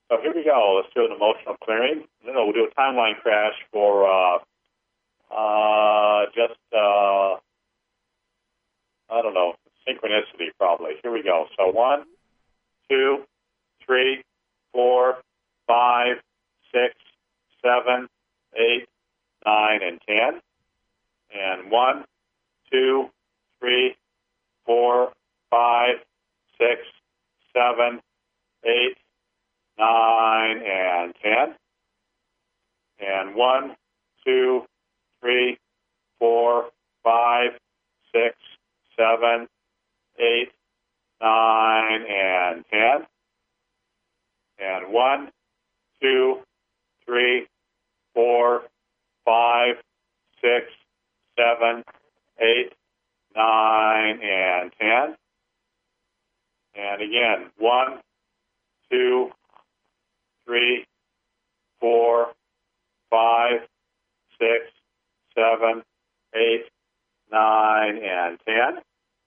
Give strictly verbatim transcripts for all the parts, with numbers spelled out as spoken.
So here we go. Let's do an emotional clearing. No, no, we'll do a timeline crash for uh, uh, just, uh, I don't know, synchronicity probably. Here we go. So one, two, three, four, five, six, seven, eight, nine, and ten. And one, two, three, four, five, six, seven, eight, nine, and ten. And one, two, three, four, five, six, seven, eight, nine, and ten. And one, two, three, four, five, six, seven, eight, nine, and ten. And again, one, two, three, four, five, six, seven, eight, nine, and ten.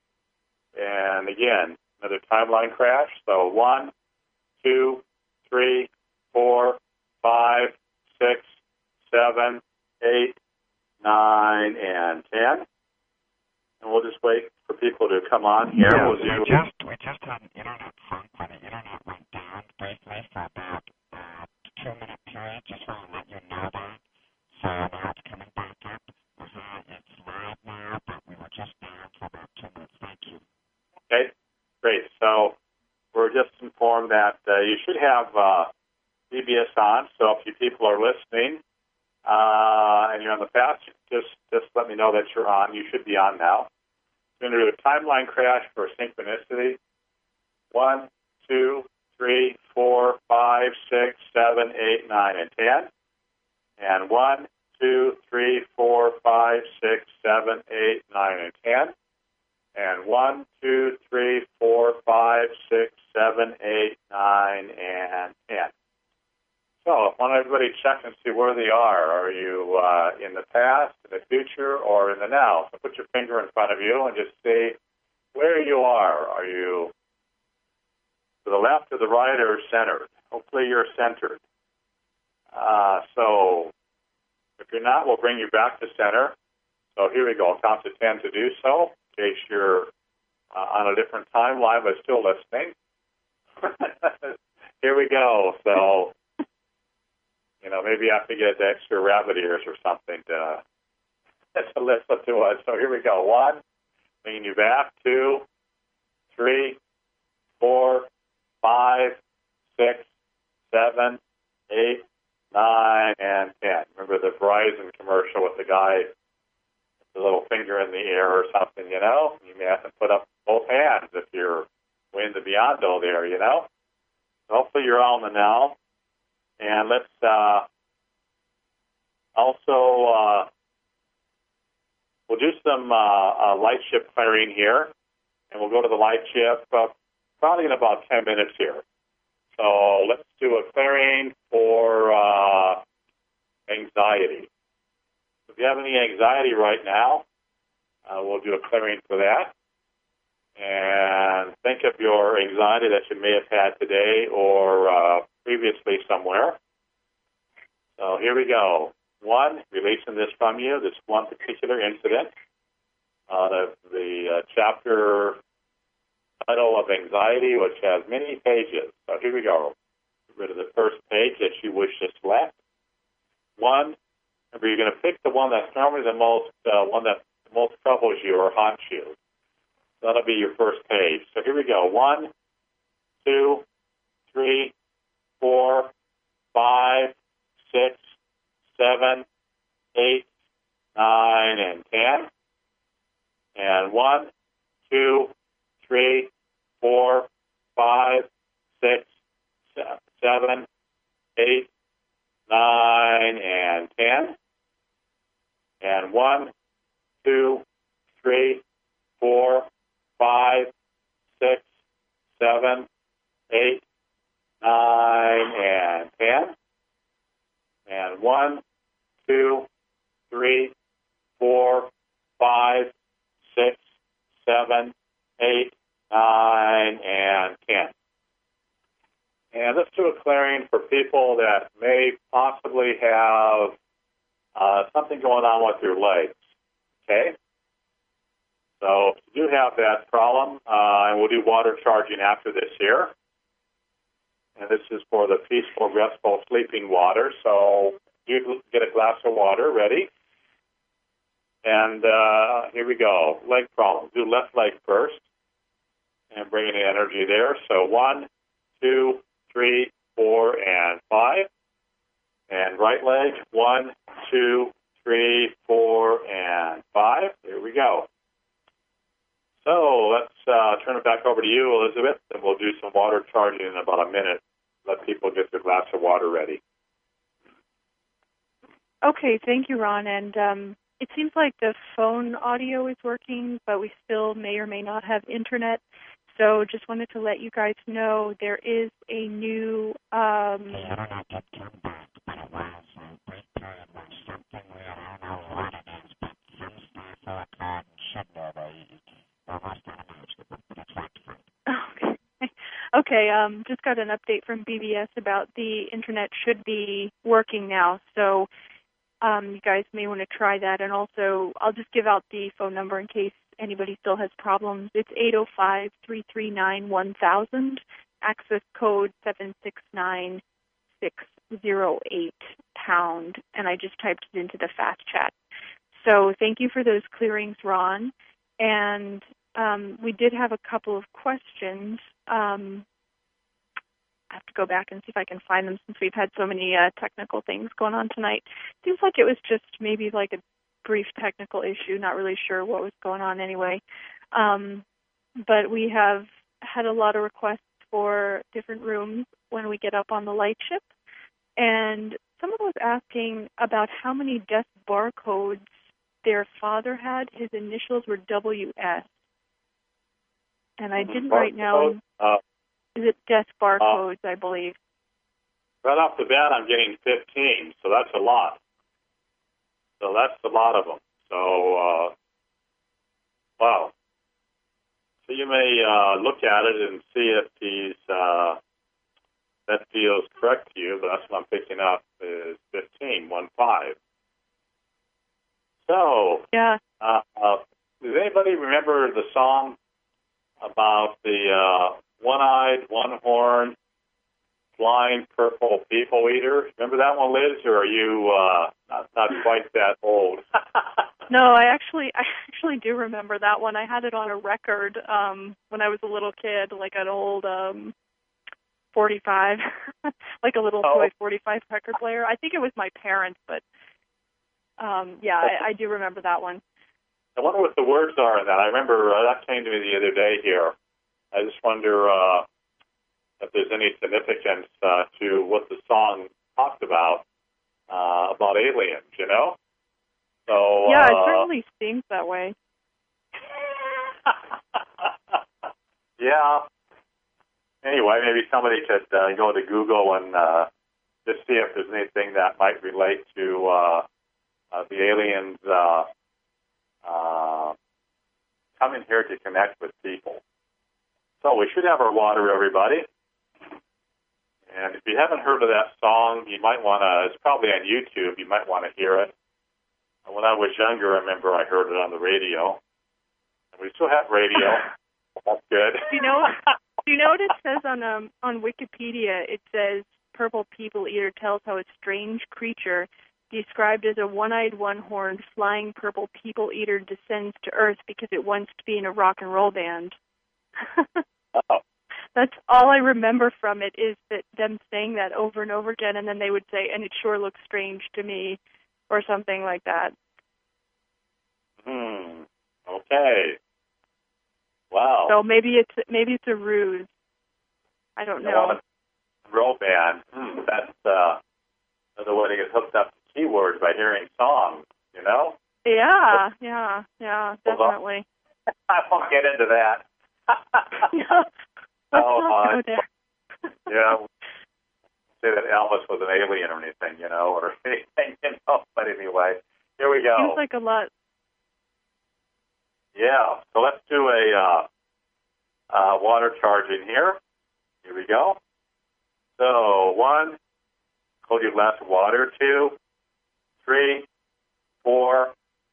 And again, another timeline crash. So one, two, three, four, five, six, seven, eight, nine, and ten. And we'll just wait for people to come on here. Yeah, we'll we, do just, we just had an internet funk when the internet went down briefly for about uh, two-minute period, just want to let you know that. So now it's coming back up. Uh-huh, it's live now, but we were just down for about two minutes. Thank you. Okay, great. So we're just informed that uh, you should have uh, D B S on. So if you people are listening uh, and you're on the fast, just just let me know that you're on. You should be on now. We're going to do a timeline crash for synchronicity. One, two, three, four, five, six, seven, eight, nine, and ten. And one, two, three, four, five, six, seven, eight, nine, and ten. And one, two, three, four, five, six, seven, eight, nine, and ten. So I want everybody to check and see where they are. Are you uh, in the past, in the future, or in the now? So put your finger in front of you and just see where you are. Are you to the left, to the right, or centered? Hopefully you're centered. Uh, so if you're not, we'll bring you back to center. So here we go. I'll count to ten to do so, in case you're uh, on a different timeline but still listening. Here we go. So, you know, maybe you have to get extra rabbit ears or something to, to listen to us. So here we go. One, bringing you back. Two, three, four, five, six, seven, eight, nine, and ten. Remember the Verizon commercial with the guy with the little finger in the air or something, you know? You may have to put up both hands if you're way in the beyond-o there, you know? So hopefully you're all in the now. And let's uh, also, uh, we'll do some uh, uh, light ship clearing here, and we'll go to the light ship uh, probably in about ten minutes here. So let's do a clearing for uh, anxiety. If you have any anxiety right now, uh, we'll do a clearing for that. And think of your anxiety that you may have had today or uh, previously somewhere. So here we go. One, releasing this from you, this one particular incident. Uh, the the uh, chapter title of anxiety, which has many pages. So here we go. Get rid of the first page that you wish to select. One, remember you're going to pick the one that's normally the most, uh, one that most troubles you or haunts you. That'll be your first page. So here we go. One, two, three, four, five, six, seven, eight, nine, and ten. And one, two, three, four, five, six, seven, eight, nine, and ten. And one, two, three, four, five, six, seven, eight, nine, and ten. And one, two, three, four, five, six, seven, eight, nine, and ten. And let's do a clearing for people that may possibly have uh, something going on with your legs. Okay? So if you do have that problem, uh, and we'll do water charging after this here. And this is for the peaceful, restful, sleeping water. So you get a glass of water ready. And uh, here we go. Leg problem. Do left leg first. And bring in the energy there. So one, two, three, four, and five. And right leg, one, two, three, four, and five. There we go. So let's uh, turn it back over to you, Elizabeth, and we'll do some water charging in about a minute. Let people get their glass of water ready. Okay, thank you, Ron. And um, it seems like the phone audio is working, but we still may or may not have internet. So just wanted to let you guys know there is a new... Um, The internet did come back, but it was a brief period where something weird, I don't know what it is, but some stuff or card should know they almost automatically, but it's fine. Okay. Okay, um, just got an update from B B S about the internet should be working now. So um, you guys may want to try that. And also, I'll just give out the phone number in case anybody still has problems. It's eight oh five, three three nine, one thousand, access code seven six nine six zero eight pound, and I just typed it into the fast chat. So thank you for those clearings, Ron. And um, we did have a couple of questions. Um, I have to go back and see if I can find them since we've had so many uh, technical things going on tonight. Seems like it was just maybe like a brief technical issue, not really sure what was going on anyway. Um, but we have had a lot of requests for different rooms when we get up on the light ship. And someone was asking about how many death barcodes their father had. His initials were W S. And I didn't write down, uh, is it death barcodes, uh, I believe. Right off the bat, I'm getting fifteen, so that's a lot. So that's a lot of them. So, uh, wow. So you may uh, look at it and see if these, uh, that feels correct to you, but that's what I'm picking up is fifteen, one five. So, yeah. Uh, uh, does anybody remember the song about the uh, one-eyed, one-horned, flying purple people eater? Remember that one, Liz, or are you uh, not, not quite that old? No, I actually I actually do remember that one. I had it on a record um, when I was a little kid, like an old um, forty-five, like a little oh. toy forty-five record player. I think it was my parents, but um, yeah, I, I do remember that one. I wonder what the words are in that. I remember uh, that came to me the other day here. I just wonder uh, if there's any significance uh, to what the song talked about, uh, about aliens, you know? So yeah, it uh, certainly seems that way. Yeah. Anyway, maybe somebody could uh, go to Google and uh, just see if there's anything that might relate to uh, uh, the aliens uh, uh, coming here to connect with people. So we should have our water, everybody. And if you haven't heard of that song, you might want to, it's probably on YouTube, you might want to hear it. When I was younger, I remember I heard it on the radio. And we still have radio. That's good. You know, you know what it says on um, on Wikipedia? It says purple people eater tells how a strange creature described as a one-eyed, one-horned, flying purple people eater descends to Earth because it wants to be in a rock and roll band. Oh. That's all I remember from it is that them saying that over and over again, and then they would say, and it sure looks strange to me, or something like that. Hmm. Okay. Wow. So maybe it's maybe it's a ruse. I don't know. Roll band. Hmm. That's uh, another way to get hooked up to keywords by hearing songs. You know. Yeah. Yeah. Yeah. Definitely. I won't get into that. No. Let's oh, not uh, go there. Yeah. Say that Elvis was an alien or anything, you know, or anything, you know. But anyway, here we go. Seems like a lot. Yeah. So let's do a uh, uh, water charging here. Here we go. So, one, hold your glass of water. Two, three, four,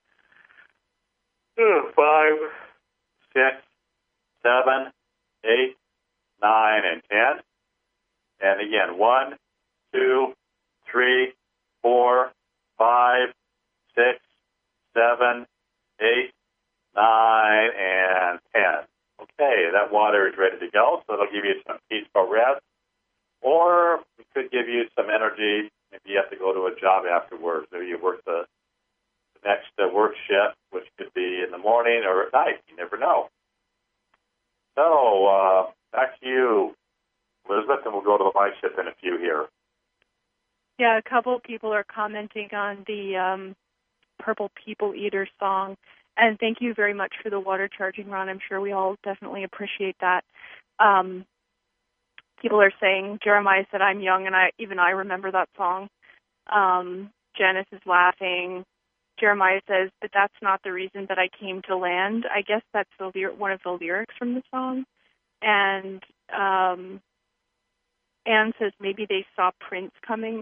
five, six, seven, eight, nine, and ten. And again, one, two, three, four, five, six, seven, eight, nine, and ten. Okay, that water is ready to go, so it'll give you some peaceful rest. Or it could give you some energy. Maybe you have to go to a job afterwards. Maybe you work the, the next uh, work shift, which could be in the morning or at night. You never know. So, uh, back to you, Elizabeth, and we'll go to the light shift in a few here. Yeah, a couple of people are commenting on the um, Purple People Eater song. And thank you very much for the water charging, Ron. I'm sure we all definitely appreciate that. Um, people are saying, Jeremiah said, I'm young, and I even I remember that song. Um, Janice is laughing. Jeremiah says, but that's not the reason that I came to land. I guess that's the one of the lyrics from the song. And um, Anne says, maybe they saw Prince coming.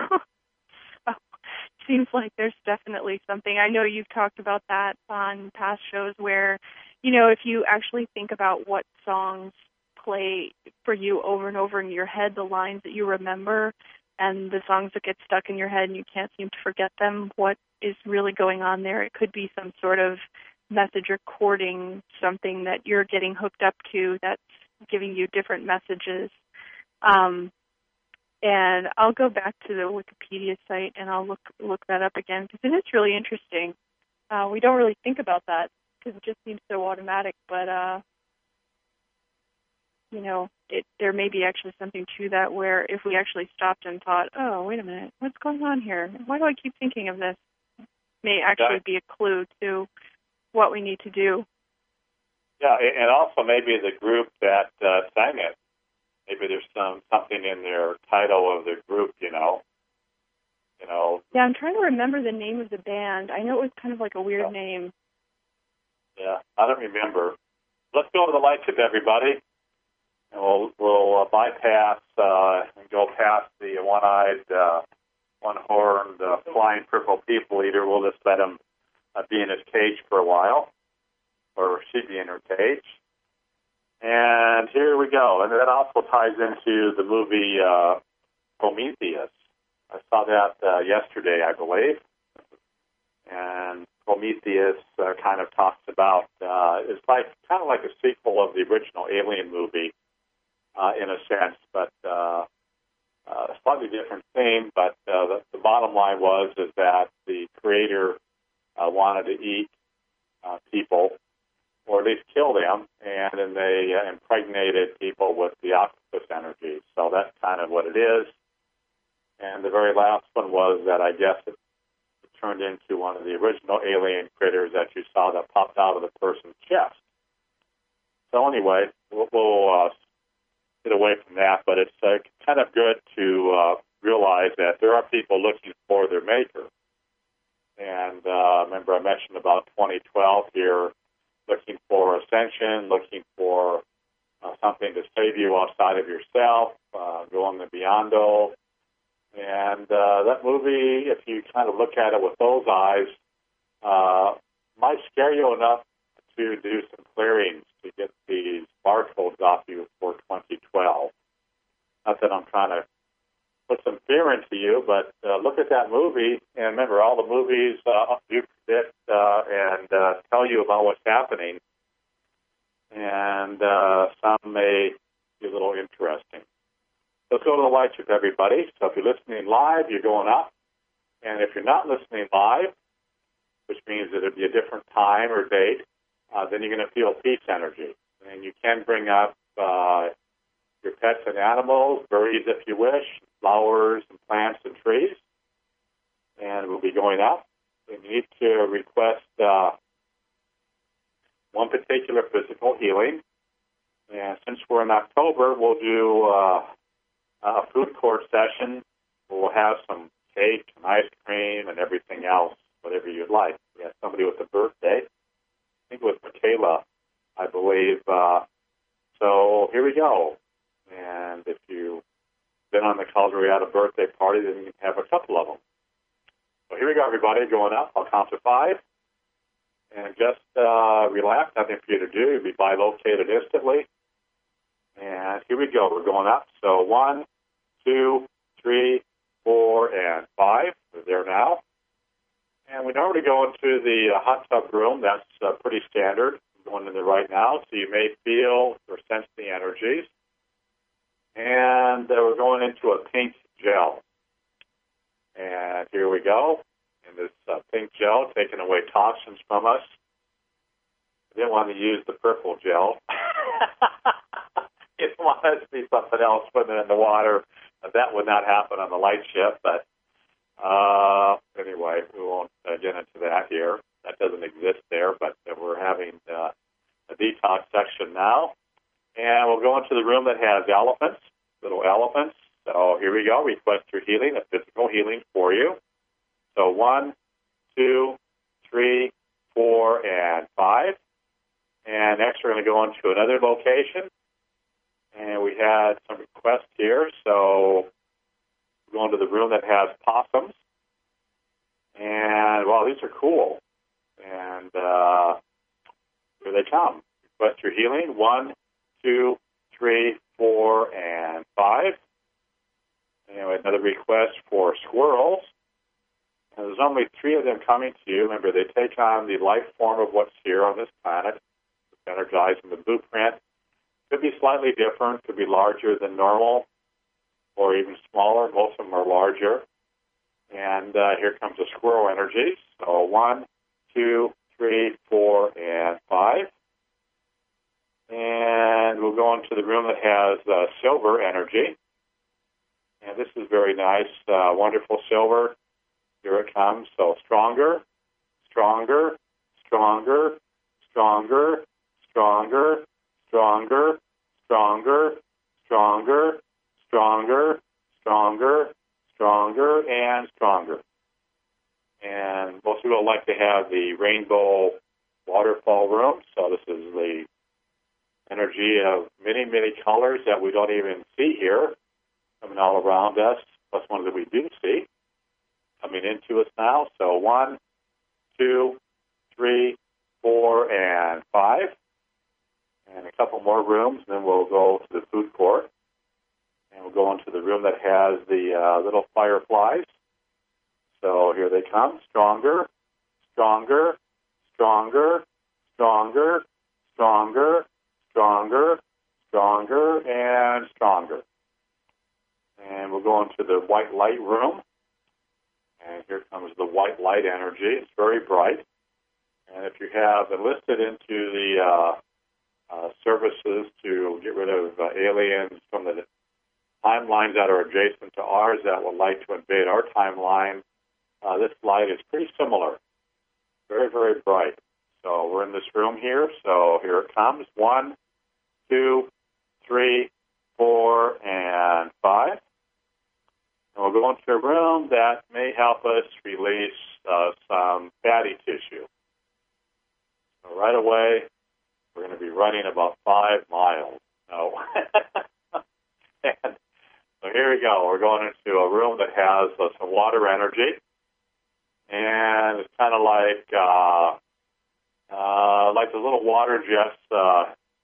Seems like there's definitely something. I know you've talked about that on past shows where, you know, if you actually think about what songs play for you over and over in your head, the lines that you remember and the songs that get stuck in your head and you can't seem to forget them, what is really going on there? It could be some sort of message or courting, something that you're getting hooked up to that's giving you different messages. Um, And I'll go back to the Wikipedia site and I'll look look that up again because it is really interesting. Uh, we don't really think about that because it just seems so automatic. But uh, you know, it, there may be actually something to that where if we actually stopped and thought, "Oh, wait a minute, what's going on here? Why do I keep thinking of this?" May actually be a clue to what we need to do. Yeah, and also maybe the group that uh, sang it. Maybe there's some something in their title of the group, you know. You know. Yeah, I'm trying to remember the name of the band. I know it was kind of like a weird yeah. name. Yeah, I don't remember. Let's go to the light shift, everybody. And we'll we'll uh, bypass uh, and go past the one-eyed, uh, one-horned, uh, flying purple people eater. We'll just let him uh, be in his cage for a while, or she'd be in her cage. And here we go. And that also ties into the movie uh, Prometheus. I saw that uh, yesterday, I believe. And Prometheus uh, kind of talks about, uh, it's like kind of like a sequel of the original Alien movie uh, in a sense, but uh, uh, slightly different theme. But uh, the, the bottom line was is that the creator uh, wanted to eat uh, people, or at least kill them, and then they uh, impregnated people with the octopus energy. So that's kind of what it is. And the very last one was that I guess it, it turned into one of the original alien critters that you saw that popped out of the person's chest. So anyway, we'll, we'll uh, get away from that, but it's uh, kind of good to uh, realize that there are people looking for their maker. And uh, remember I mentioned about twenty twelve here, looking for ascension, looking for uh, something to save you outside of yourself, uh, going the beyond-o. And uh, that movie, if you kind of look at it with those eyes, uh, might scare you enough to do some clearings to get these barcodes off you for twenty twelve. Not that I'm trying to put some fear into you, but uh, look at that movie, and remember, all the movies uh, do predict uh, and uh, tell you about what's happening, and uh, some may be a little interesting. Let's go to the light shift, everybody. So if you're listening live, you're going up, and if you're not listening live, which means that it'll be a different time or date, uh, then you're going to feel peace energy, and you can bring up uh, your pets and animals, birds if you wish, flowers and plants and trees, and we'll be going up. And you need to request uh, one particular physical healing. And since we're in October, we'll do uh, a food court session. We'll have some cake and ice cream and everything else, whatever you'd like. We have somebody with a birthday. I think it was Michaela, I believe. Uh, so here we go. And if you've been because we're at a birthday party, then you can have a couple of them. So here we go, everybody, going up. I'll count to five. And just uh, relax. Nothing for you to do. You'll be bilocated instantly. And here we go. We're going up. So one, two, three, four, and five. We're there now. And we normally go into the uh, hot tub room. That's uh, pretty standard. We're going in there right now, so you may feel or sense the energies. And uh, we're going into a pink gel. And here we go. And this uh, pink gel taking away toxins from us. I didn't want to use the purple gel. You want it to be something else swimming in the water. That would not happen on the light ship, but uh, anyway, we won't uh, get into that here. That doesn't exist there, but uh, we're having uh, a detox section now. And we'll go into the room that has elephants, little elephants. So here we go. Request your healing, a physical healing for you. So one, two, three, four, and five. And next we're going to go into another location. And we had some requests here. So we're going to the room that has possums. And, wow, these are cool. And uh, here they come. Request your healing. One, two, three, four, and five. And we had another request for squirrels. And there's only three of them coming to you. Remember, they take on the life form of what's here on this planet. It's energizing the blueprint. Could be slightly different. Could be larger than normal or even smaller. Most of them are larger. And uh, here comes the squirrel energy. So one, two, three, four, and five. And we'll go into the room that has uh, silver energy. And this is very nice, uh, wonderful silver. Here it comes. So stronger, stronger, stronger, stronger, stronger, stronger, stronger, stronger, stronger, stronger, stronger, and stronger. And most people like to have the rainbow waterfall room. So this is the energy of many, many colors that we don't even see here coming all around us, plus ones that we do see coming into us now. So one, two, three, four, and five. And a couple more rooms, and then we'll go to the food court. And we'll go into the room that has the uh, little fireflies. So here they come. Stronger, stronger, stronger, stronger, stronger, stronger, stronger, and stronger. And we'll go into the white light room. And here comes the white light energy. It's very bright. And if you have enlisted into the uh, uh, services to get rid of uh, aliens from the timelines that are adjacent to ours that would like to invade our timeline, uh, this light is pretty similar. Very, very bright. So we're in this room here. So here it comes. One, two, three, four, and five. And we'll go into a room that may help us release uh, some fatty tissue. So right away, we're going to be running about five miles. No. And so here we go. We're going into a room that has uh, some water energy. And it's kind of like uh, uh, like the little water jets uh,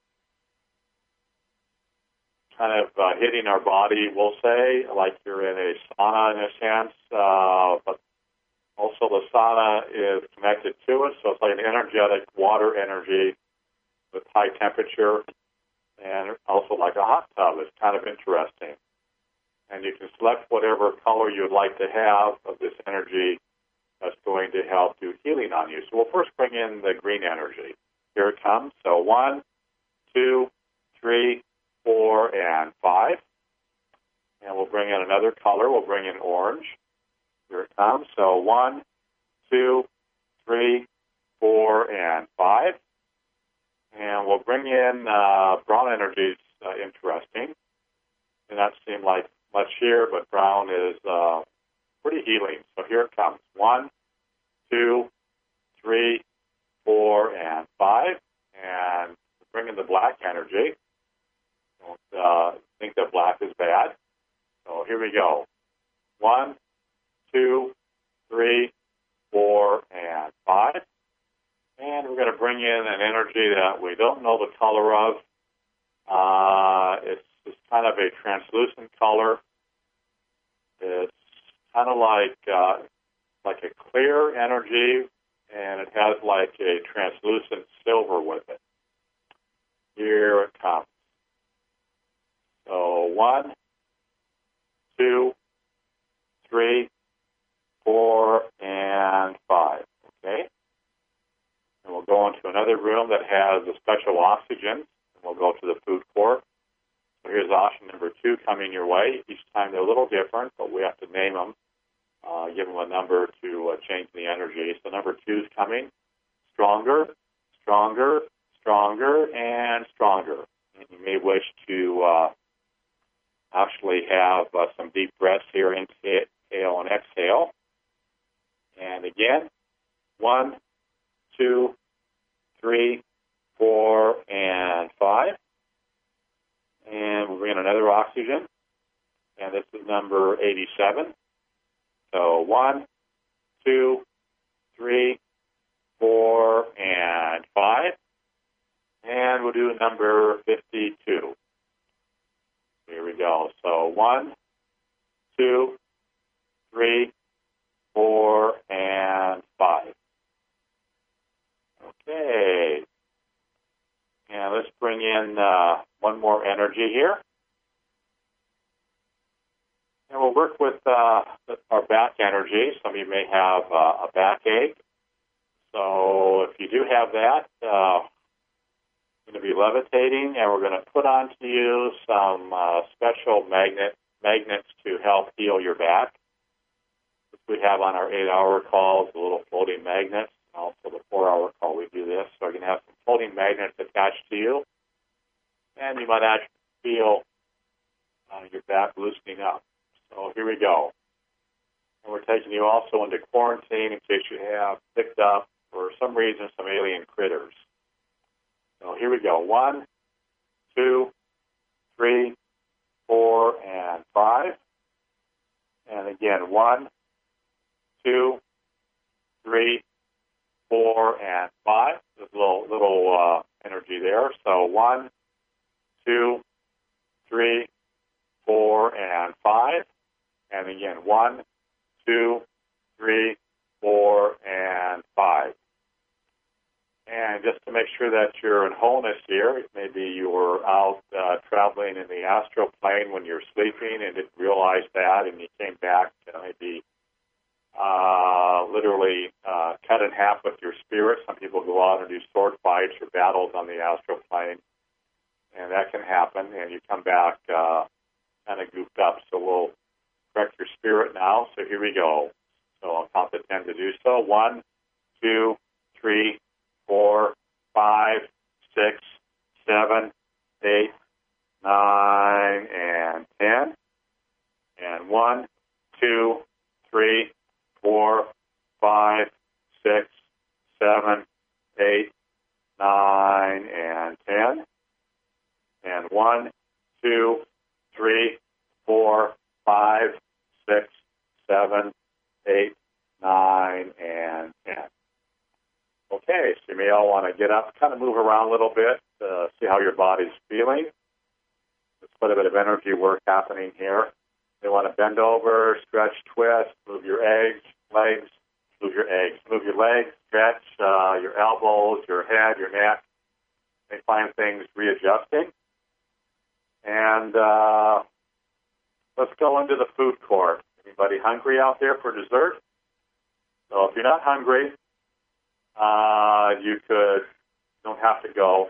kind of uh, hitting our body, we'll say, like you're in a sauna in a sense. Uh, but also the sauna is connected to it, so it's like an energetic water energy with high temperature, and also like a hot tub. It's kind of interesting. And you can select whatever color you'd like to have of this energy that's going to help do healing on you. So we'll first bring in the green energy. Here it comes. So one, two, three, four, and five. And we'll bring in another color. We'll bring in orange. Here it comes. So one, two, three, four, and five. And we'll bring in uh, brown energy. Uh, interesting. And that seemed like much here, but brown is uh, pretty healing. So here it comes. One, two, three, four, and five. And bring in the black energy. Don't uh, think that black is bad. So here we go. One, two, three, four, and five. And we're going to bring in an energy that we don't know the color of. Uh, it's, it's kind of a translucent color. It's kind of like uh, like a clear energy, and it has like a translucent silver with it. Here it comes. So one, two, three, four, and five. Okay? And we'll go into another room that has a special oxygen, and we'll go to the food court. So here's option number two coming your way. Each time they're a little different, but we have to name them, uh, give them a number to uh, change the energy. So number two is coming. Stronger, stronger, stronger, and stronger. And you may wish to uh, actually have uh, some deep breaths here, inhale and exhale. And again, one, two, three, four, and five. And we'll bring in another oxygen. And this is number eighty-seven. So one, two, three, four, and five. And we'll do number fifty-two. Here we go. So one, two, three, four, and five. Okay. And let's bring in uh, one more energy here. And we'll work with uh, our back energy. Some of you may have uh, a backache. So if you do have that, uh, we're going to be levitating, and we're going to put onto you some uh, special magnet magnets to help heal your back. We have on our eight-hour calls, the little floating magnets. Also, the four-hour call, we do this. So you're going to have some floating magnets attached to you, and you might actually feel uh, your back loosening up. So here we go. And we're taking you also into quarantine in case you have picked up, for some reason, some alien critters. So here we go. One, two, three, four, and five. And again, one, two, three, four, and five. There's a little, little uh, energy there. So one, two, three, four, and five. And again, one, two, three, four, and five. And just to make sure that you're in wholeness here, maybe you were out uh, traveling in the astral plane when you're sleeping and didn't realize that, and you came back uh, maybe uh, literally uh, cut in half with your spirit. Some people go out and do sword fights or battles on the astral plane, and that can happen, and you come back uh, kind of goofed up. So we'll correct your spirit now. So here we go. So I'll count to ten to do so. One, two, three, four, five, six, seven, eight, nine, and ten. And one, two, three, four, five, six, seven, eight, nine, and ten. And one, two, three, four, five, six, seven, eight, nine, and ten. Okay, so you may all want to get up, kind of move around a little bit, uh, see how your body's feeling. There's quite a bit of energy work happening here. You want to bend over, stretch, twist, move your eggs, legs, move your eggs, move your legs, stretch uh, your elbows, your head, your neck. You may find things readjusting. And uh, let's go into the food court. Anybody hungry out there for dessert? So if you're not hungry, Uh, you could, don't have to go.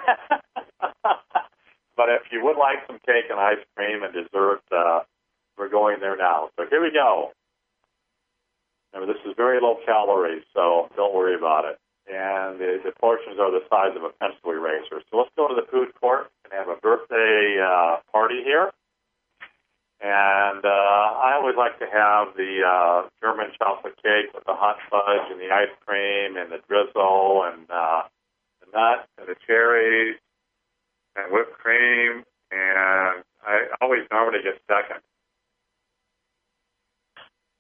But if you would like some cake and ice cream and dessert, uh, we're going there now. So here we go. Remember, this is very low calories, so don't worry about it. And the, the portions are the size of a pencil eraser. So let's go to the food court and have a birthday uh, party here. And uh, I always like to have the uh, German chocolate cake with the hot fudge and the ice cream and the drizzle and uh, the nuts and the cherries and whipped cream. And I always normally get second.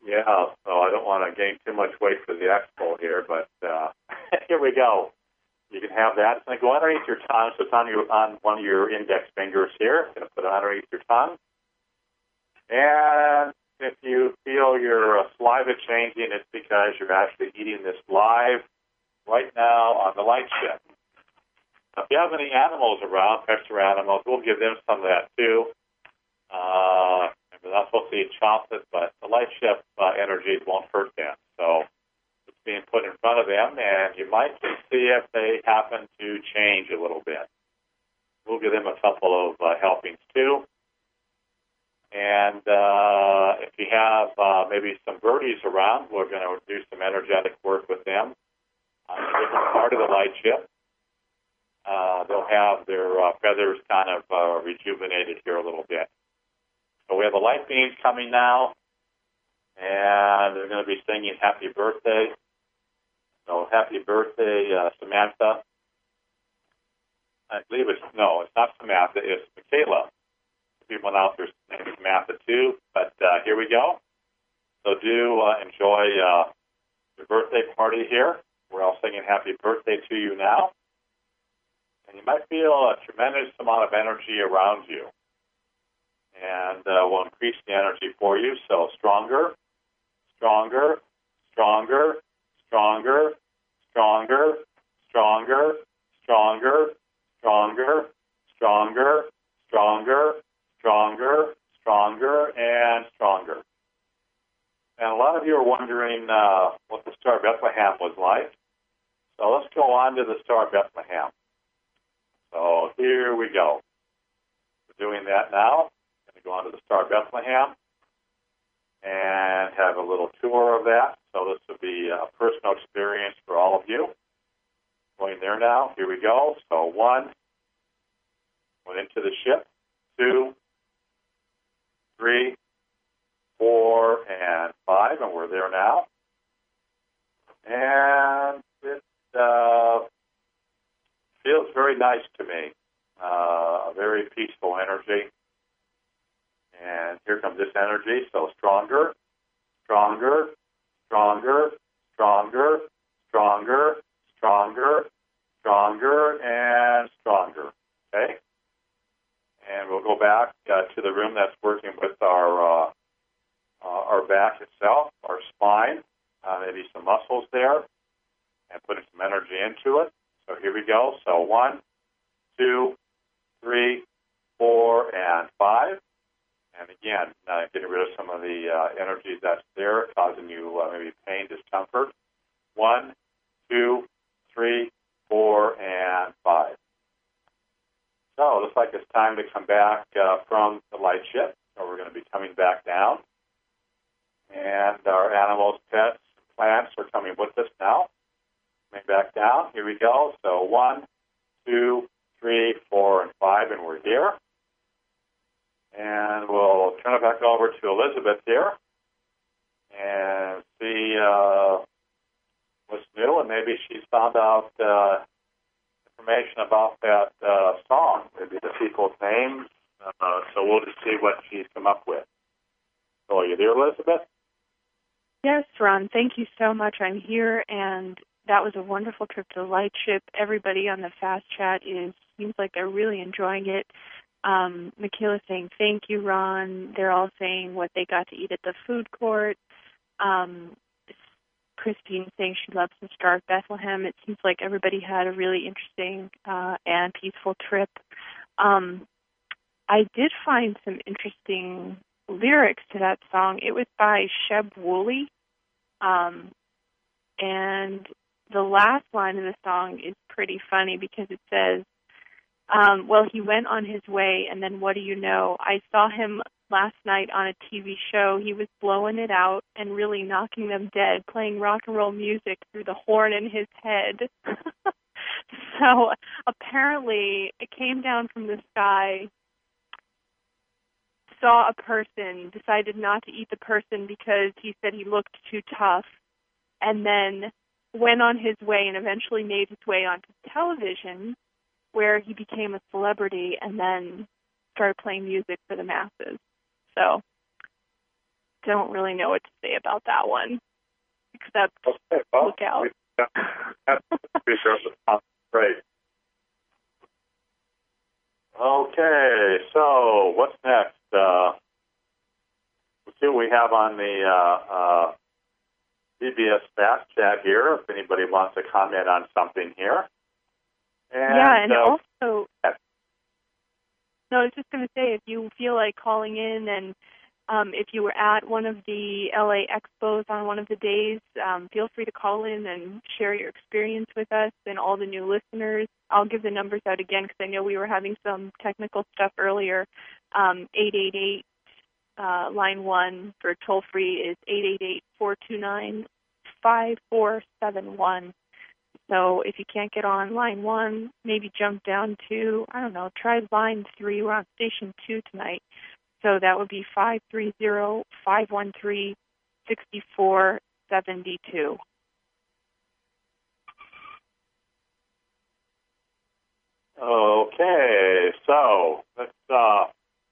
Yeah, so I don't want to gain too much weight for the expo here, but uh, here we go. You can have that. It's going to go underneath your tongue, so it's on, your, on one of your index fingers here. Going to put it underneath your tongue. And if you feel your uh, saliva changing, it's because you're actually eating this live right now on the light ship. Now, if you have any animals around, pets or animals, we'll give them some of that too. Uh, we're not supposed to eat chocolate, but the light ship uh, energies won't hurt them. So it's being put in front of them, and you might just see if they happen to change a little bit. We'll give them a couple of uh, helpings too. And uh, if you have uh, maybe some birdies around, we're going to do some energetic work with them on a different part of the light ship. Uh, they'll have their uh, feathers kind of uh, rejuvenated here a little bit. So we have the light beams coming now, and they're going to be singing happy birthday. So happy birthday, uh, Samantha. I believe it's, no, it's not Samantha, it's Michaela. People out there's name is Samantha too, but uh, here we go. So do uh, enjoy uh, your birthday party here. We're all singing happy birthday to you now. And you might feel a tremendous amount of energy around you. And uh, we'll increase the energy for you. So stronger, stronger, stronger, stronger, stronger, stronger, stronger, stronger, stronger, stronger, stronger, stronger, and stronger. And a lot of you are wondering uh, what the Star of Bethlehem was like. So let's go on to the Star of Bethlehem. So here we go. We're doing that now. I'm going to go on to the Star of Bethlehem and have a little tour of that. So this will be a personal experience for all of you. Going there now. Here we go. So one, went into the ship. Two, three, four, and five, and we're there now. And it uh, feels very nice to me, uh, a very peaceful energy. And here comes this energy, so stronger, stronger, stronger, stronger, stronger, stronger, stronger, and stronger, okay? And we'll go back uh, to the room that's working with our uh, uh, our back itself, our spine, uh, maybe some muscles there, and putting some energy into it. So here we go. So one, two, three, four, and five. And again, uh, getting rid of some of the uh, energies that's there, causing you uh, maybe pain, discomfort. One, two, three, four, and five. So it looks like it's time to come back uh, from the light ship. So we're going to be coming back down. And our animals, pets, plants are coming with us now. Coming back down. Here we go. So one, two, three, four, and five, and we're here. And we'll turn it back over to Elizabeth here and see uh, what's new. And maybe she's found out uh, information about that uh, song, maybe the people's names. Uh, so we'll just see what she's come up with. So are you there, Elizabeth? Yes, Ron. Thank you so much. I'm here, and that was a wonderful trip to the light ship. Everybody on the Fast Chat is seems like they're really enjoying it. Um, Michaela's saying, thank you, Ron. They're all saying what they got to eat at the food court. Um, Christine saying she loves the Star of Bethlehem. It seems like everybody had a really interesting uh, and peaceful trip. Um, I did find some interesting lyrics to that song. It was by Sheb Woolley, um, and the last line of the song is pretty funny because it says, Um, well, he went on his way, and then what do you know? I saw him last night on a T V show. He was blowing it out and really knocking them dead, playing rock and roll music through the horn in his head. So apparently it came down from the sky, saw a person, decided not to eat the person because he said he looked too tough, and then went on his way and eventually made his way onto television, where he became a celebrity and then started playing music for the masses. So don't really know what to say about that one, except okay, well, look out. We, that's be sure it's great. Okay, so what's next? Uh, let's see what we have on the uh, uh, B B S Fast Chat here, if anybody wants to comment on something here. And, yeah, and uh, also, no, I was just going to say, if you feel like calling in and um, if you were at one of the L A Expos on one of the days, um, feel free to call in and share your experience with us and all the new listeners. I'll give the numbers out again because I know we were having some technical stuff earlier. Um, eight eight eight, uh, line one for toll-free is eight eight eight, four two nine, five four seven one. So if you can't get on line one, maybe jump down to, I don't know, try line three. We're on station two tonight. So that would be five three zero, five one three, six four seven two. Okay, so let's uh,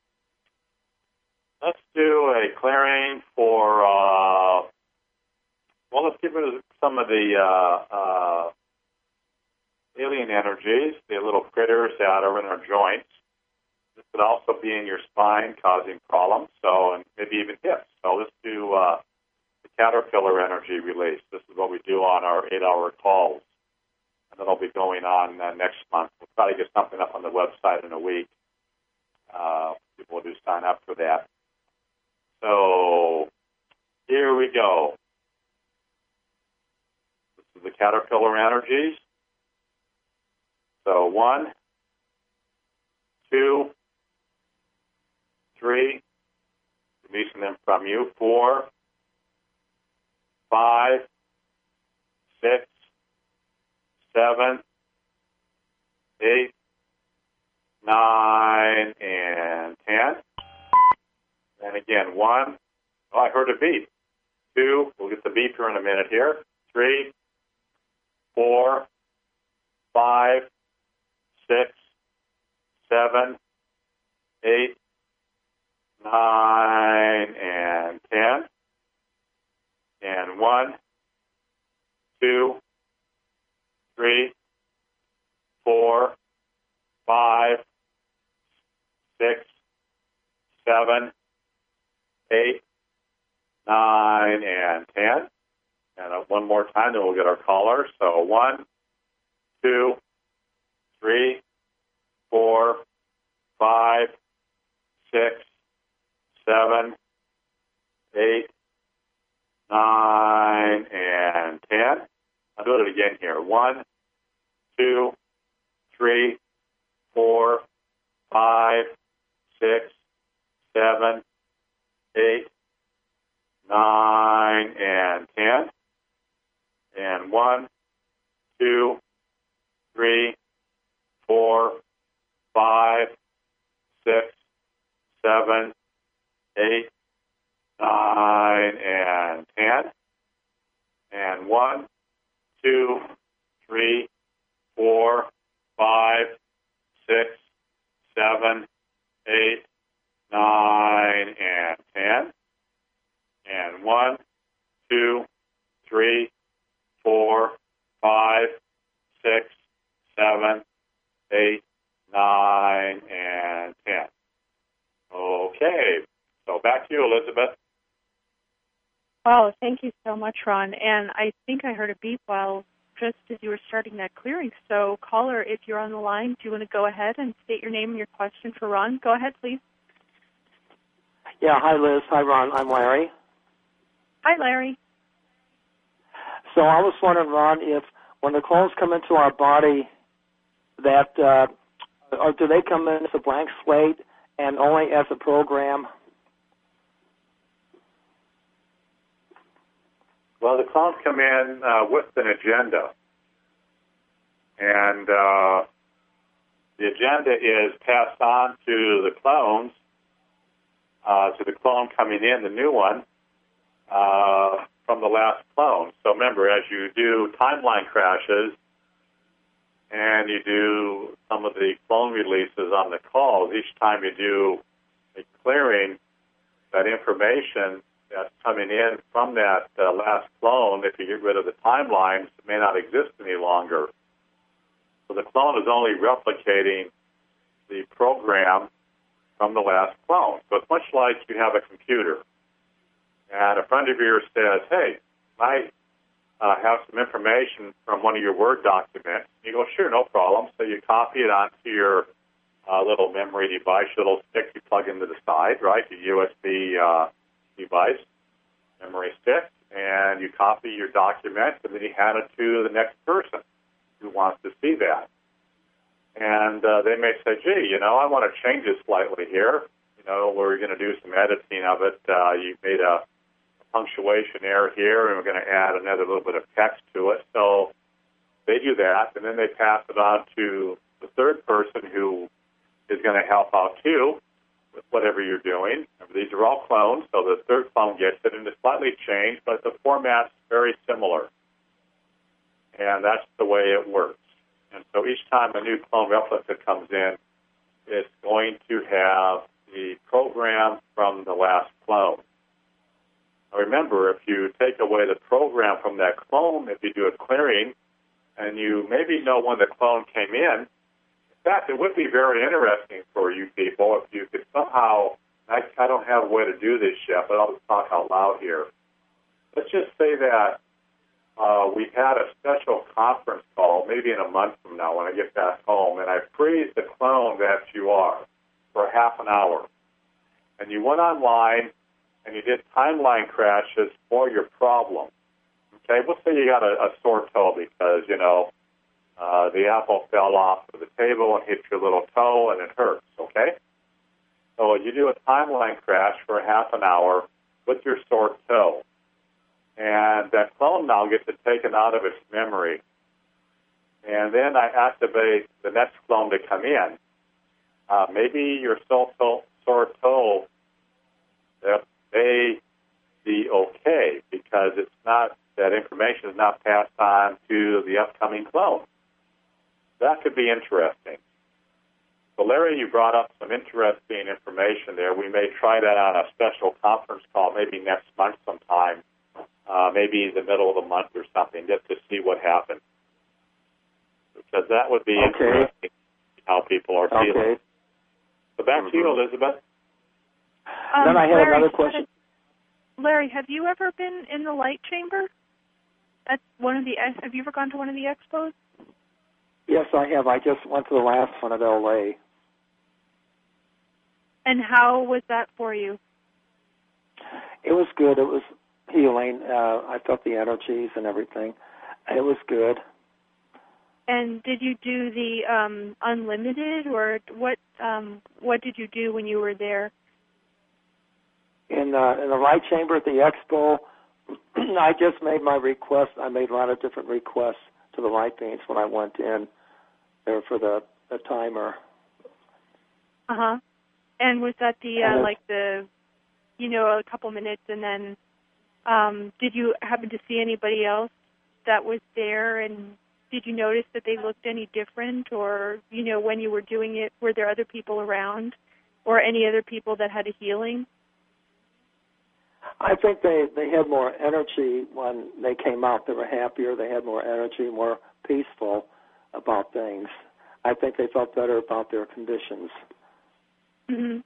let's do a clearing for. Uh, well, let's give it some of the uh, uh, alien energies, the little critters that are in our joints. This could also be in your spine, causing problems. So, and maybe even hips. So let's do uh, the caterpillar energy release. This is what we do on our eight-hour calls. And that'll be going on uh, next month. We'll try to get something up on the website in a week. Uh, people do sign up for that. So here we go. This is the caterpillar energies. So one, two, three, releasing them from you, four, five, six, seven, eight, nine, and ten. And again, one. Oh, I heard a beep. Two. We'll get the beep here in a minute here. Three, four, five, six, seven, eight, nine, and ten. And one, two, three, four, five, six, seven, eight, nine, and ten. And uh, one more time, then we'll get our caller. So one, two, three, four, five, six, seven, eight, nine, and ten. I'll do it again here. One, two, three, four, five, six, seven, eight, nine, and ten. And one, two, three, four, five, six, seven, eight, nine, and ten. And one, two, three, four, five, six, seven, eight, nine, and ten. And one, two, three, four, five, six, seven, eight, nine, and ten. Okay. So back to you, Elizabeth. Oh, thank you so much, Ron. And I think I heard a beep while just as you were starting that clearing. So, caller, if you're on the line, do you want to go ahead and state your name and your question for Ron? Go ahead, please. Yeah, hi, Liz. Hi, Ron. I'm Larry. Hi, Larry. So I was wondering, Ron, if when the clones come into our body, that uh, or do they come in as a blank slate and only as a program? Well, the clones come in uh, with an agenda. And uh, the agenda is passed on to the clones, uh, to the clone coming in, the new one, uh, from the last clone. So remember, as you do timeline crashes and you do some of the clone releases on the calls, each time you do a clearing, that information that's coming in from that uh, last clone, if you get rid of the timelines, may not exist any longer. So the clone is only replicating the program from the last clone. So it's much like you have a computer, and a friend of yours says, hey, I uh, have some information from one of your Word documents. You go, sure, no problem. So you copy it onto your uh, little memory device, your little stick you plug into the side, right, your U S B uh, device, memory stick, and you copy your document, and then you hand it to the next person who wants to see that. And uh, they may say, gee, you know, I want to change it slightly here. You know, we're going to do some editing of it. Uh, you made a punctuation error here, and we're going to add another little bit of text to it. So they do that, and then they pass it on to the third person who is going to help out too with whatever you're doing. These are all clones, so the third clone gets it, and it's slightly changed, but the format's very similar. And that's the way it works. And so each time a new clone replica comes in, it's going to have the program from the last clone. Now remember, if you take away the program from that clone, if you do a clearing, and you maybe know when the clone came in, in fact, it would be very interesting for you people if you could somehow, I, I don't have a way to do this yet, but I'll just talk out loud here. Let's just say that uh, we had a special conference call, maybe in a month from now when I get back home, and I freeze the clone that you are for half an hour. And you went online and you did timeline crashes for your problem. Okay, let's say you got a, a sore toe because, you know, uh, the apple fell off of the table and hit your little toe and it hurts, okay? So you do a timeline crash for half an hour with your sore toe. And that clone now gets it taken out of its memory. And then I activate the next clone to come in. Uh, maybe your sore toe, sore toe that may be okay because it's not, that information is not passed on to the upcoming clone. That could be interesting. So, Larry, you brought up some interesting information there. We may try that on a special conference call maybe next month sometime, uh, maybe in the middle of the month or something, just to see what happens. Because that would be okay. interesting, how people are feeling. Okay. So back mm-hmm. to you, Elizabeth. Um, then I had Larry, another question. Larry, have you ever been in the light chamber? At one of the, have you ever gone to one of the expos? Yes, I have. I just went to the last one at L A. And how was that for you? It was good. It was healing. Uh, I felt the energies and everything. It was good. And did you do the um, unlimited, or what? Um, what did you do when you were there? In uh, in the light chamber at the expo, I just made my request. I made a lot of different requests to the light beings when I went in there for the, the timer. Uh huh. And was that the uh, And like the, you know, a couple minutes, and then um, did you happen to see anybody else that was there, and did you notice that they looked any different, or, you know, when you were doing it, were there other people around, or any other people that had a healing? I think they, they had more energy when they came out. They were happier. They had more energy, more peaceful about things. I think they felt better about their conditions. Mm-hmm.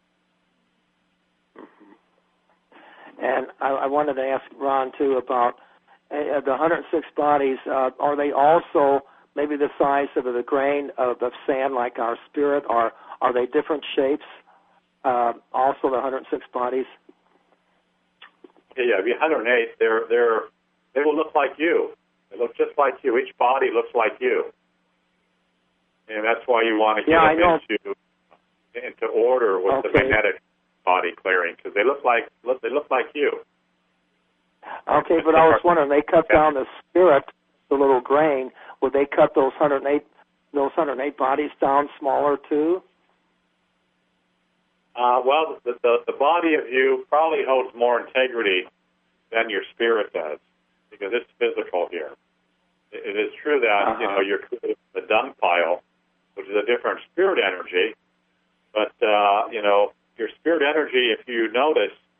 Mm-hmm. And I, I wanted to ask Ron, too, about uh, the one hundred six bodies. Uh, are they also maybe the size of the grain of, of sand like our spirit, or are they different shapes, uh, also the one hundred six bodies? Yeah, the one hundred eight, they're, they're, they will look like you. They look just like you. Each body looks like you. And that's why you want to get yeah, them into, into order with okay. the magnetic body clearing, because they look like look, they look like you. Okay, but I was wondering, they cut down the spirit, the little grain. Would they cut those one hundred eight those one hundred eight bodies down smaller too? Uh, well, the, the the body of you probably holds more integrity than your spirit does, because it's physical here. It, it is true that uh-huh. you know you're created from the dung pile, which is a different spirit energy. But uh, you know your spirit energy, if you notice,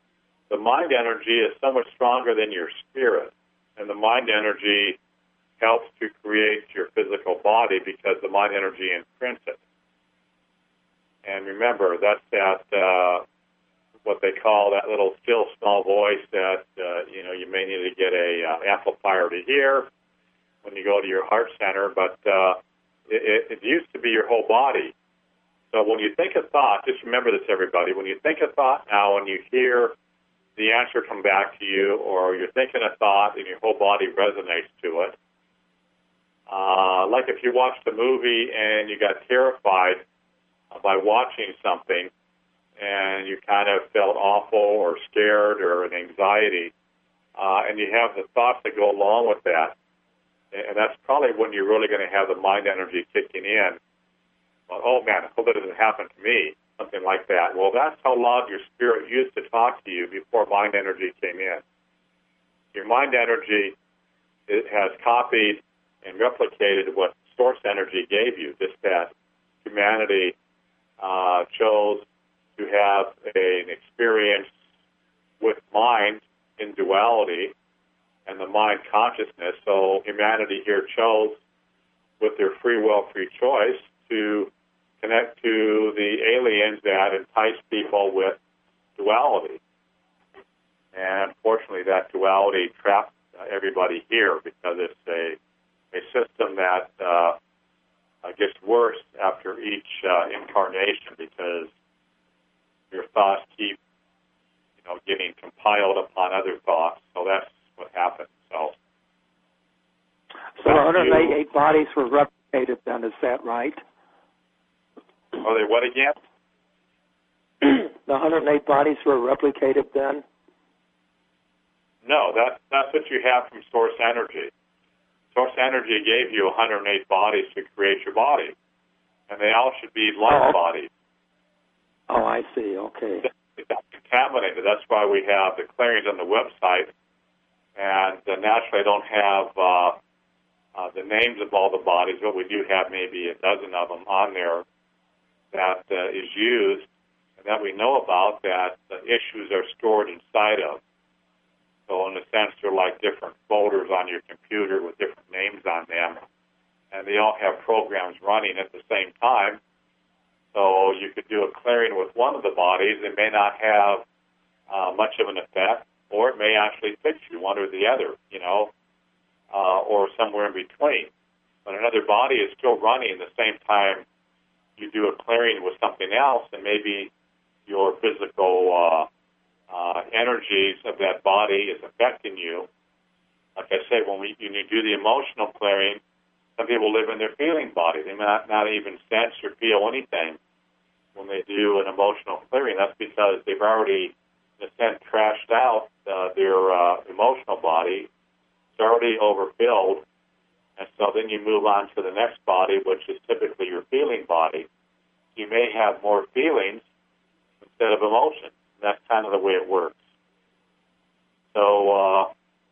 the mind energy is so much stronger than your spirit. And the mind energy helps to create your physical body because the mind energy imprints it. And remember, that's that, uh, what they call that little still small voice that, uh, you know, you may need to get a uh, amplifier to hear when you go to your heart center, but uh, it, it used to be your whole body. So when you think a thought, just remember this, everybody, when you think a thought now and you hear the answer come back to you, or you're thinking a thought and your whole body resonates to it, uh, like if you watched a movie and you got terrified by watching something and you kind of felt awful or scared or an anxiety, uh, and you have the thoughts that go along with that, and that's probably when you're really going to have the mind energy kicking in. Well, oh, man, I hope that doesn't happen to me, something like that. Well, that's how loud your spirit used to talk to you before mind energy came in. Your mind energy, it has copied and replicated what source energy gave you, just that humanity uh, chose to have a, an experience with mind in duality and the mind consciousness. So humanity here chose, with their free will, free choice, to connect to the aliens that entice people with duality. And unfortunately, that duality trapped uh, everybody here because it's a, a system that uh, uh, gets worse after each uh, incarnation because your thoughts keep, you know, getting compiled upon other thoughts. So that's what happens. So, so the one hundred eighty-eight bodies were replicated then, is that right? Are they what again? The one hundred eight bodies were replicated then? No, that, that's what you have from source energy. Source energy gave you one hundred eight bodies to create your body, and they all should be light oh. bodies. Oh, I see. Okay. It's contaminated. That's why we have the clearings on the website, and uh, naturally I don't have uh, uh, the names of all the bodies, but we do have maybe a dozen of them on there that uh, is used and that we know about that the issues are stored inside of. So in a sense, they're like different folders on your computer with different names on them, and they all have programs running at the same time. So you could do a clearing with one of the bodies. It may not have uh, much of an effect, or it may actually fix you, one or the other, you know, uh, or somewhere in between. But another body is still running at the same time you do a clearing with something else, and maybe your physical uh, uh, energies of that body is affecting you. Like I say, when we when you do the emotional clearing, some people live in their feeling body. They may not, not even sense or feel anything when they do an emotional clearing. That's because they've already, in a sense, trashed out uh, their uh, emotional body. It's already overfilled. And so then you move on to the next body, which is typically your feeling body. You may have more feelings instead of emotion. That's kind of the way it works. So, uh,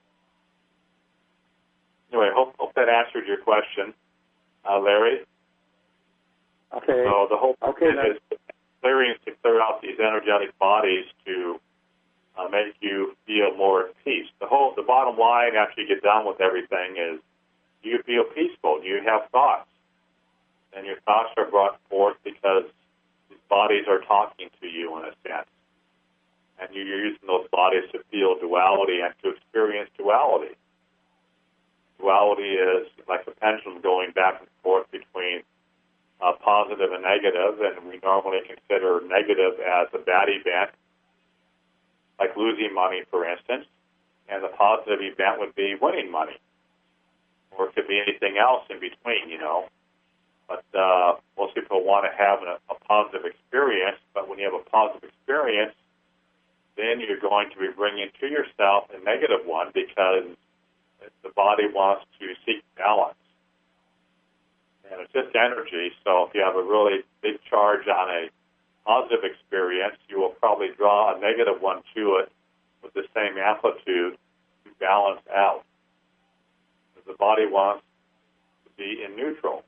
anyway, I hope, hope that answered your question, uh, Larry. Okay. So the whole okay, point is clearing to clear out these energetic bodies to uh, make you feel more at peace. The whole, the bottom line after you get done with everything is you feel peaceful. You have thoughts, and your thoughts are brought forth because these bodies are talking to you in a sense, and you're using those bodies to feel duality and to experience duality. Duality is like a pendulum going back and forth between uh, positive and negative, and we normally consider negative as a bad event, like losing money, for instance, and the positive event would be winning money. Or it could be anything else in between, you know. But uh, most people want to have a, a positive experience, but when you have a positive experience, then you're going to be bringing to yourself a negative one because the body wants to seek balance. And it's just energy, so if you have a really big charge on a positive experience, you will probably draw a negative one to it with the same amplitude to balance out. The body wants to be in neutral.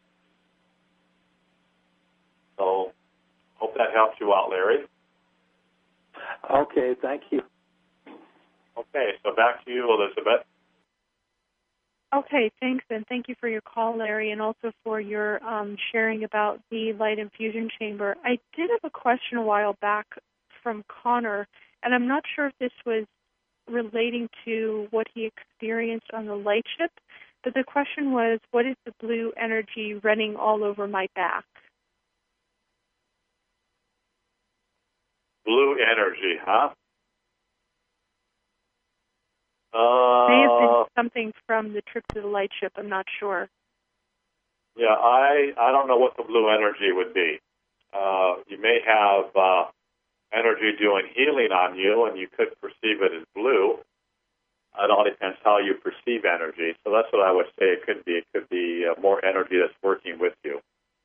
So, hope that helps you out, Larry. Okay, thank you. Okay, so back to you, Elizabeth. Okay, thanks, and thank you for your call, Larry, and also for your um, sharing about the light infusion chamber. I did have a question a while back from Connor, and I'm not sure if this was relating to what he experienced on the light ship, but the question was, what is the blue energy running all over my back? Blue energy, huh? Uh, May have been something from the trip to the light ship. I'm not sure. Yeah, I I don't know what the blue energy would be. Uh, you may have uh, energy doing healing on you, and you could perceive it as blue. It all depends how you perceive energy. So that's what I would say. It could be. It could be uh, more energy that's working with you.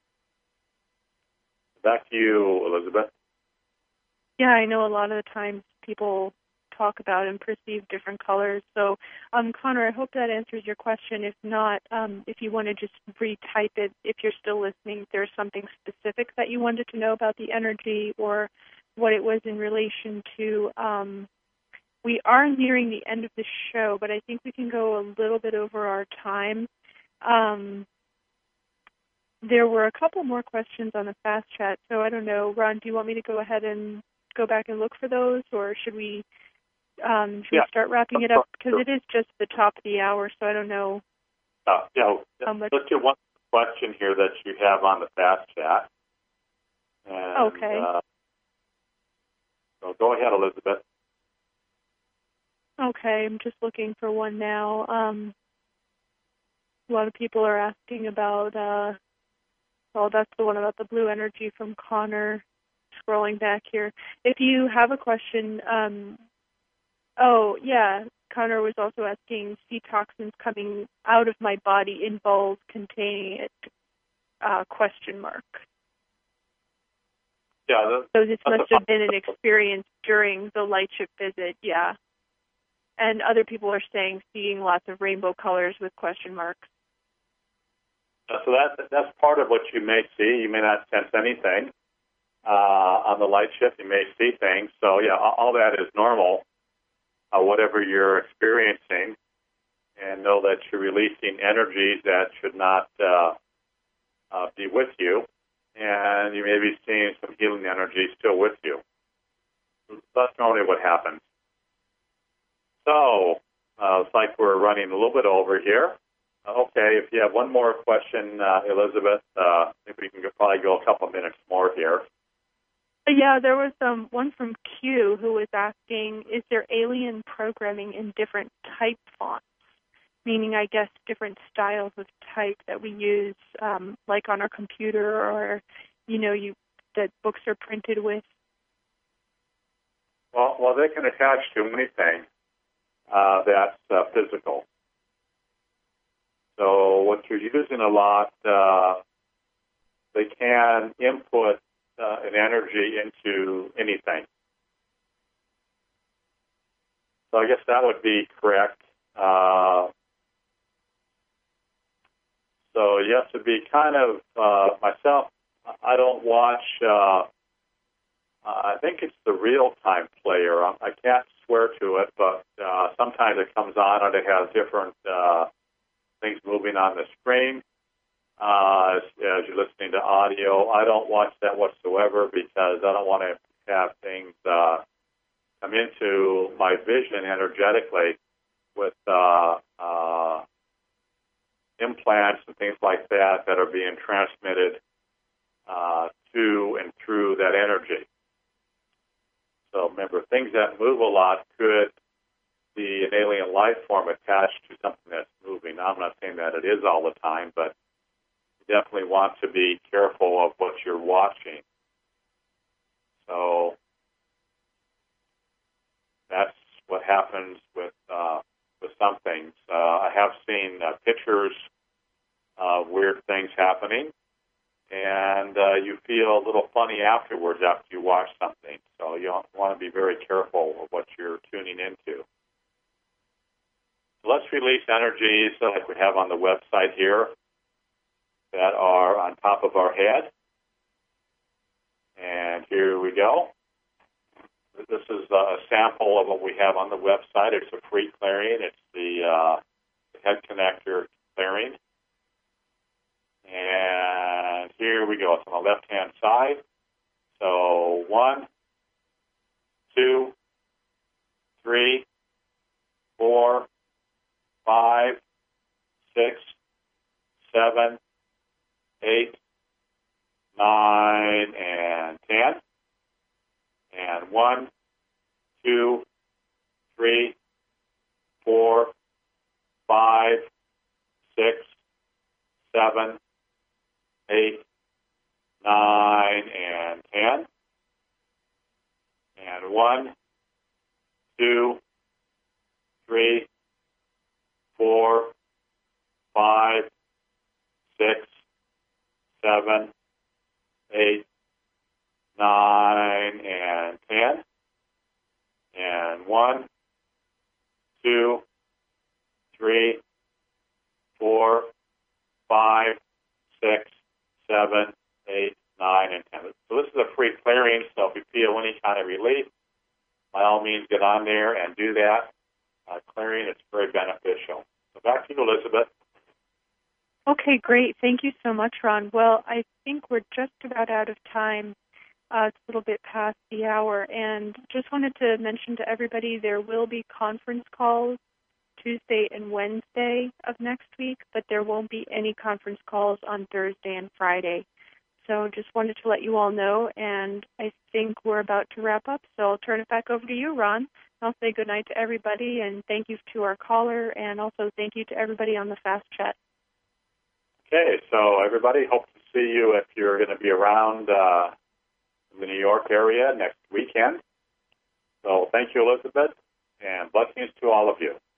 Back to you, Elizabeth. Yeah, I know a lot of the times people talk about and perceive different colors. So, um, Connor, I hope that answers your question. If not, um, if you want to just retype it, if you're still listening, if there's something specific that you wanted to know about the energy or what it was in relation to. Um, we are nearing the end of the show, but I think we can go a little bit over our time. Um, there were a couple more questions on the fast chat, so I don't know. Ron, do you want me to go ahead and go back and look for those, or should we um, should yeah. we start wrapping it up? Because it is just the top of the hour, so I don't know. Uh, yeah, how much. Let's get one question here that you have on the fast chat. And, okay. Uh, so go ahead, Elizabeth. Okay, I'm just looking for one now. Um, a lot of people are asking about, uh, oh, that's the one about the blue energy from Connor. Scrolling back here. If you have a question, um, oh, yeah, Connor was also asking, see toxins coming out of my body in bowls containing it, uh, question mark. Yeah. That, so this must have been an experience during the light ship visit, yeah. And other people are saying seeing lots of rainbow colors with question marks. Uh, so that that's part of what you may see. You may not sense anything uh, on the light ship. You may see things. So, yeah, all, all that is normal, uh, whatever you're experiencing. And know that you're releasing energies that should not uh, uh, be with you. And you may be seeing some healing energy still with you. That's normally what happens. So, uh, it's like we're running a little bit over here. Okay, if you have one more question, uh, Elizabeth, uh, I think we can go, probably go a couple minutes more here. Yeah, there was um, one from Q who was asking, is there alien programming in different type fonts? Meaning, I guess, different styles of type that we use, um, like on our computer or, you know, you that books are printed with. Well, well, they can attach to anything uh, that's uh, physical. So what you're using a lot, uh, they can input uh, an energy into anything. So I guess that would be correct. Uh, so you have to be kind of, uh, myself, I don't watch, uh, I think it's the real-time player. I, I can't swear to it, but uh, sometimes it comes on and it has different uh, things moving on the screen uh, as, as you're listening to audio. I don't watch that whatsoever because I don't want to have things uh, come into my vision energetically with uh, uh, implants and things like that that are being transmitted uh, to and through that energy. So remember, things that move a lot could be an alien life form attached to something that's moving. Now, I'm not saying that it is all the time, but you definitely want to be careful of what you're watching. So that's what happens with uh, with some things. Uh, I have seen uh, pictures of weird things happening, and uh, you feel a little funny afterwards after you watch something. So you want to be very careful of what you're tuning into. So let's release energies like we have on the website here that are on top of our head. And here we go. this is a sample of what we have on the website. It's a free clearing. It's the, uh, the head connector clearing. And here we go. It's on the left-hand side. So one, two, three, four, five, six, seven, eight, nine, and ten. And one, two, three, four, five, six, seven, eight, nine, and ten. And one, two, three, four, five, six, seven, eight, nine, and ten. And one, two, three, four, five, six, seven, eight, nine, and ten. So this is a free clearing, so if you feel any kind of relief, by all means get on there and do that. Uh, clearing, it's very beneficial. So back to you, Elizabeth. Okay, great. Thank you so much, Ron. Well, I think we're just about out of time. Uh, it's a little bit past the hour, and just wanted to mention to everybody there will be conference calls Tuesday and Wednesday of next week, but there won't be any conference calls on Thursday and Friday. So just wanted to let you all know, and I think we're about to wrap up, so I'll turn it back over to you, Ron. I'll say good night to everybody, and thank you to our caller, and also thank you to everybody on the Fast Chat. Okay, so everybody, hope to see you if you're going to be around uh, the New York area next weekend. So thank you, Elizabeth, and blessings to all of you.